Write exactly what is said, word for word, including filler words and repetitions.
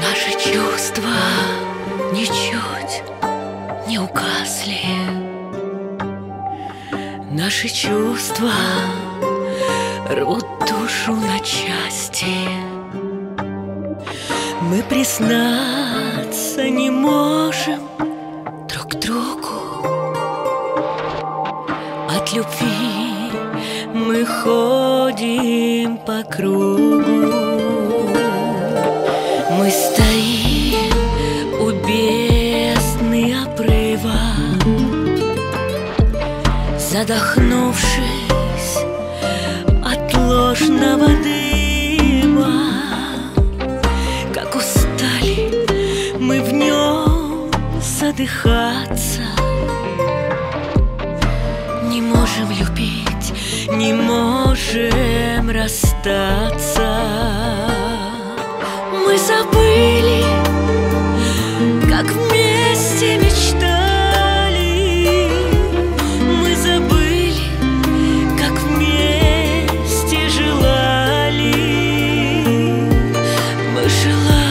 Наши чувства ничуть не угасли. Наши чувства рвут душу на части. Мы признаться не можем друг другу. От любви мы ходим по кругу. Мы стоим у бездны обрыва, задохнувшись от ложного дыма. Как устали мы в нем задыхаться. Не можем любить, не можем расстаться. Мы забыли, как вместе мечтали. Мы забыли, как вместе желали. Мы желали